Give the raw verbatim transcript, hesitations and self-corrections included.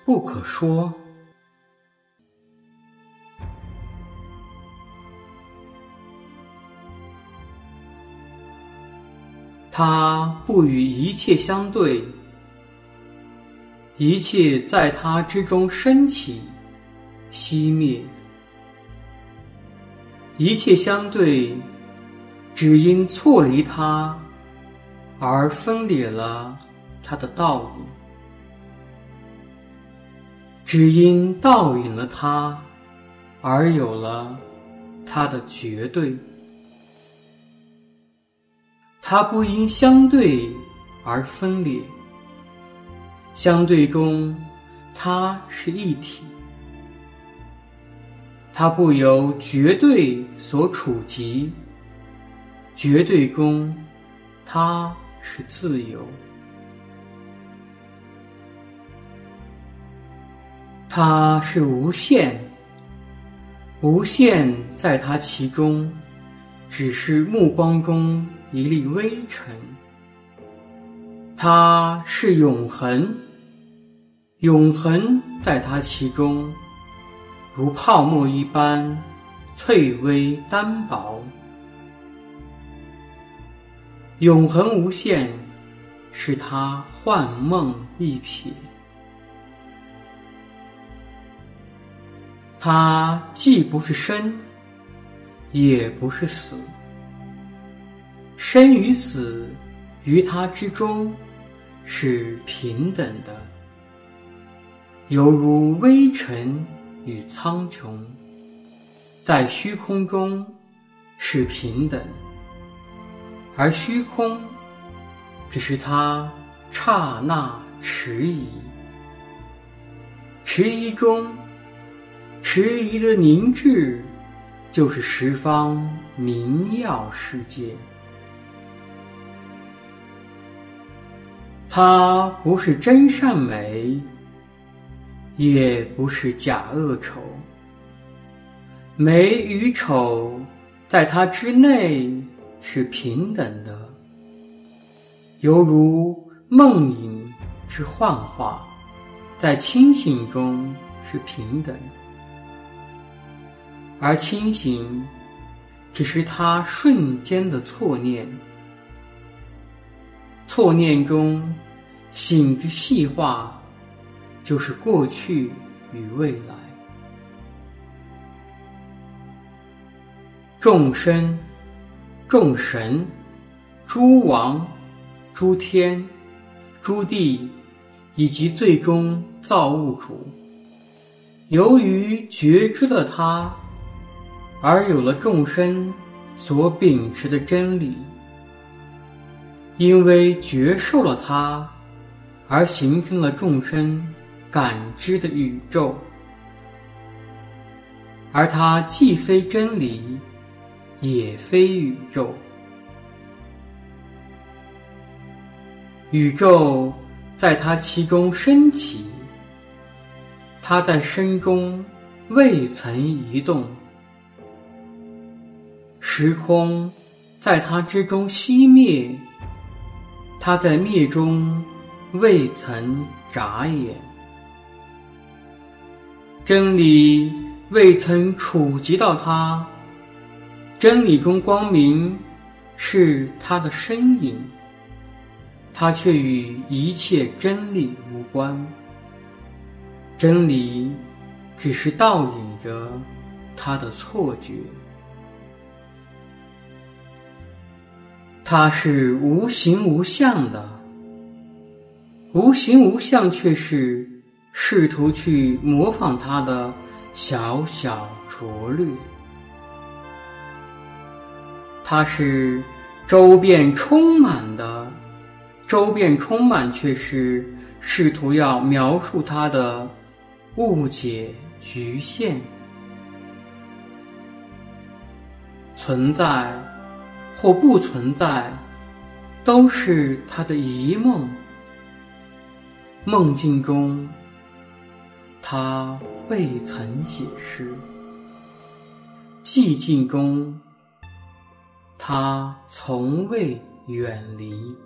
不可说。他不与一切相对，一切在他之中升起、熄灭。一切相对，只因错离他而分裂了他的倒影，只因倒影了他而有了他的绝对。它不因相对而分裂，相对中它是一体。它不由绝对所处及，绝对中它是自由。它是无限，无限在它其中只是目光中一粒微尘。它是永恒，永恒在它其中如泡沫一般脆微单薄。永恒无限是它幻梦一瞥。它既不是生，也不是死。生与死于它之中是平等的，犹如微尘与苍穹，在虚空中是平等，而虚空只是它刹那迟疑。迟疑中，迟疑的凝滞就是十方明耀世界。它不是真善美，也不是假恶丑。美与丑在它之内是平等的，犹如梦影之幻化，在清醒中是平等，而清醒只是它瞬间的错念。错念中醒之细化，就是过去与未来。众生、众神、诸王、诸天、诸地，以及最终造物主，由于觉知了它，而有了众生所秉持的真理。因为觉受了它，而形成了众生感知的宇宙。而它既非真理，也非宇宙。宇宙在它其中升起，它在生中未曾移动。时空在它之中熄灭，它在灭中未曾眨眼。真理未曾触及到它，真理中光明是它的身影，它却与一切真理无关。真理只是倒影着它的错觉。它是无形无相的，无形无相却是试图去模仿它的小小拙劣。它是周遍充满的，周遍充满却是试图要描述它的误解局限。存在或不存在，都是他的遗梦。梦境中，他未曾解释；寂静中，他从未远离。